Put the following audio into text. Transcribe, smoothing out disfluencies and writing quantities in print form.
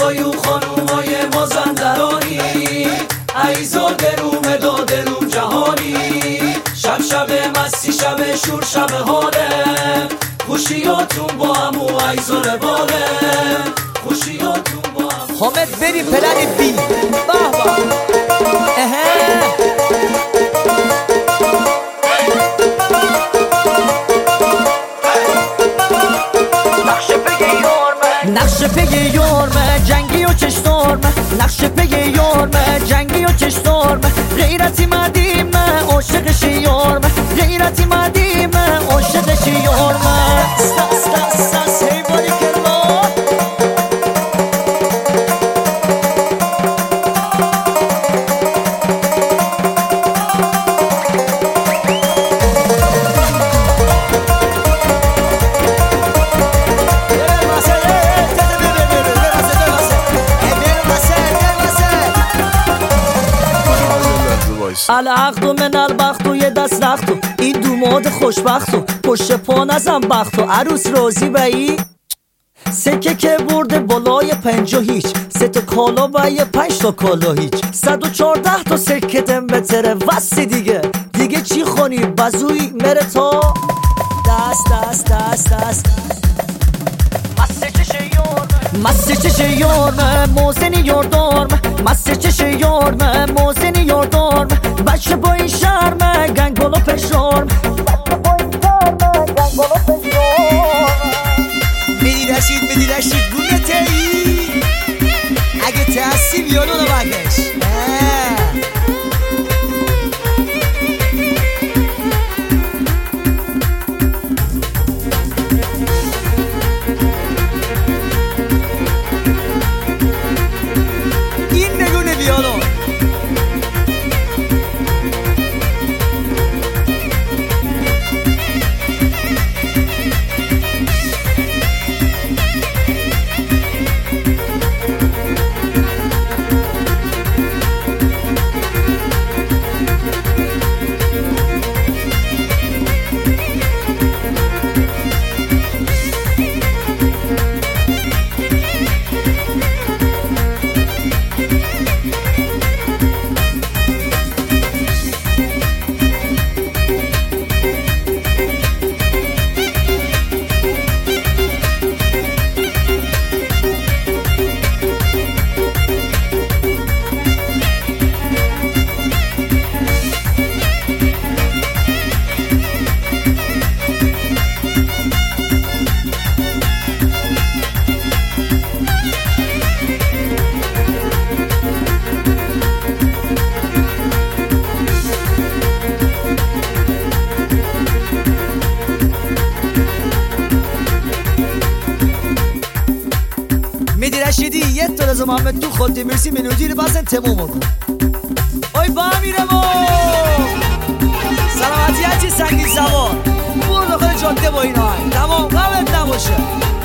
آقایون خانومای مازندرانی، عیزاده رو مداد رو جهانی، شب شب مستی شب شور شب حاله، خوشیاتون با هم و عیز و لباله، خوشیاتون با هم. حامد بری پلن بی بابا نقشه پی یارمه جنگی و چشتارمه، نقشه پی یارمه جنگی و چشتارمه، غیرتی مدیمه عاشقش یارمه، غیرتی مدیمه عاشقش یارمه. ساس ساس ساس حیوانی کرمان العقد و من البخت و یه دست رخت و این دوماد خوشبخت و پشت پا نزن بخت و عروس راضی بایی سکه که برده بالای 5 و هیچ 3 تا کالا و یه 5 تا کالا هیچ 114 تا سکه دم بتره وستی دیگه چی خونی بزوی مره تا دست دست دست دست مسته چش یارمه موزنی یاردارمه، مسته چش یارمه موزنی یاردارمه، بچه با این شرمه گنگالا پشارمه، بدی رشید گونه تایی اگه تحصیل یادو رو بگش میدی رشیدی یه تا رضا محمد تو خالتی مرسی منوجی رو بزن تموم کن اوی با میرم سلامتی هرچی سنگی سوار برو داخل جاده با این آهنگ تمام غمت نباشه